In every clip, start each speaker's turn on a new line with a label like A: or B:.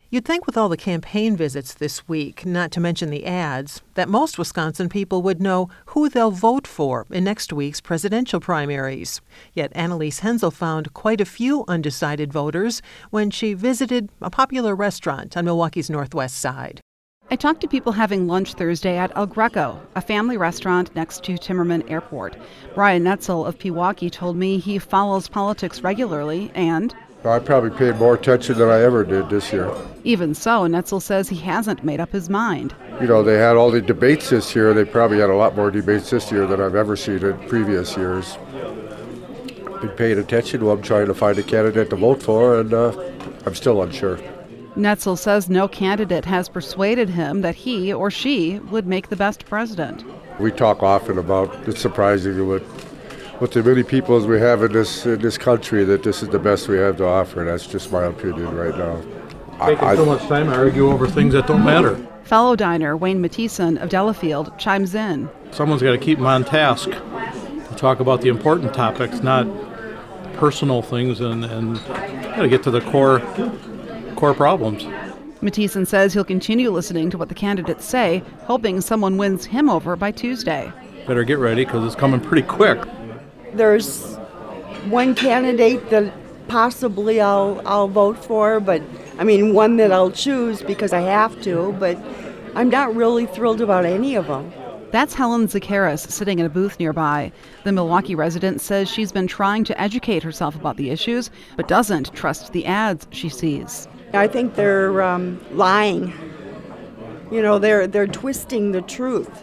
A: You'd think with all the campaign visits this week, not to mention the ads, that most Wisconsin people would know who they'll vote for in next week's presidential primaries. Yet Annalise Hensel found quite a few undecided voters when she visited a popular restaurant on Milwaukee's northwest side.
B: I talked to people having lunch Thursday at El Greco, a family restaurant next to Timmerman Airport. Brian Netzel of Pewaukee told me he follows politics regularly and
C: I probably paid more attention than I ever did this year.
B: Even so, Netzel says he hasn't made up his mind.
C: You know, they had all the debates this year. They probably had a lot more debates this year than I've ever seen in previous years. Been paying attention to them, trying to find a candidate to vote for, and I'm still unsure.
B: Netzel says no candidate has persuaded him that he or she would make the best president.
C: We talk often about it's surprising with the many people as we have in this country that this is the best we have to offer. That's just my opinion right now.
D: Taking so much time to argue over things that don't matter.
B: Fellow diner Wayne Mattison of Delafield chimes in.
D: Someone's got to keep them on task to talk about the important topics, not personal things, and got to get to the core problems.
B: Mattison says he'll continue listening to what the candidates say, hoping someone wins him over by Tuesday.
D: Better get ready because it's coming pretty quick.
E: There's one candidate that possibly I'll vote for, but one that I'll choose because I have to, but I'm not really thrilled about any of them.
B: That's Helen Zakaris sitting in a booth nearby. The Milwaukee resident says she's been trying to educate herself about the issues, but doesn't trust the ads she sees.
E: I think they're lying. You know, they're twisting the truth.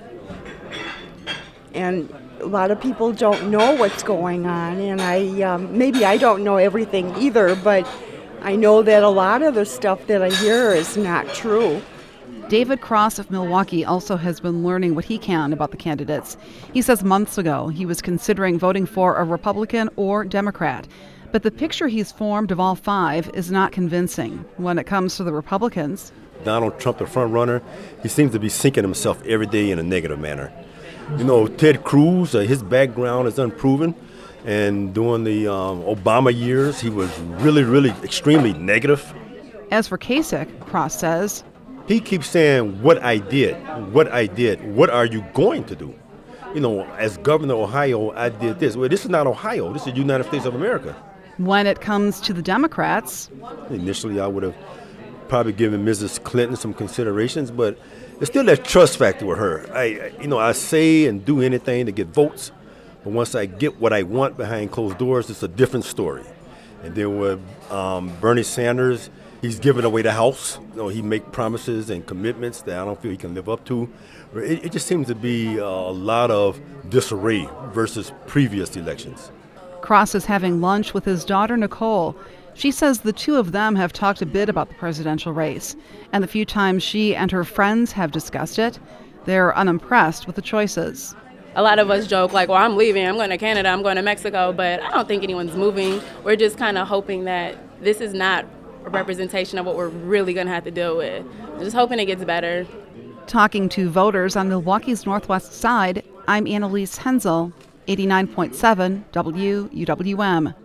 E: And a lot of people don't know what's going on, and maybe I don't know everything either, but I know that a lot of the stuff that I hear is not true.
B: David Cross of Milwaukee also has been learning what he can about the candidates. He says months ago he was considering voting for a Republican or Democrat, but the picture he's formed of all five is not convincing when it comes to the Republicans.
F: Donald Trump, the front runner, he seems to be sinking himself every day in a negative manner. You know, Ted Cruz, his background is unproven, and during the Obama years, he was really extremely negative.
B: As for Kasich, Cross says,
F: he keeps saying, what I did, what are you going to do? You know, as governor of Ohio, I did this. Well, this is not Ohio, this is the United States of America.
B: When it comes to the Democrats,
F: initially I would have probably given Mrs. Clinton some considerations, but there's still that trust factor with her. I say and do anything to get votes, but once I get what I want behind closed doors, it's a different story. And then with Bernie Sanders, he's giving away the house. You know, he make promises and commitments that I don't feel he can live up to. It just seems to be a lot of disarray versus previous elections.
B: Cross is having lunch with his daughter, Nicole. She says the two of them have talked a bit about the presidential race, and the few times she and her friends have discussed it, they're unimpressed with the choices.
G: A lot of us joke like, well, I'm leaving, I'm going to Canada, I'm going to Mexico, but I don't think anyone's moving. We're just kind of hoping that this is not a representation of what we're really going to have to deal with. Just hoping it gets better.
B: Talking to voters on Milwaukee's northwest side, I'm Annalise Hensel, 89.7 WUWM.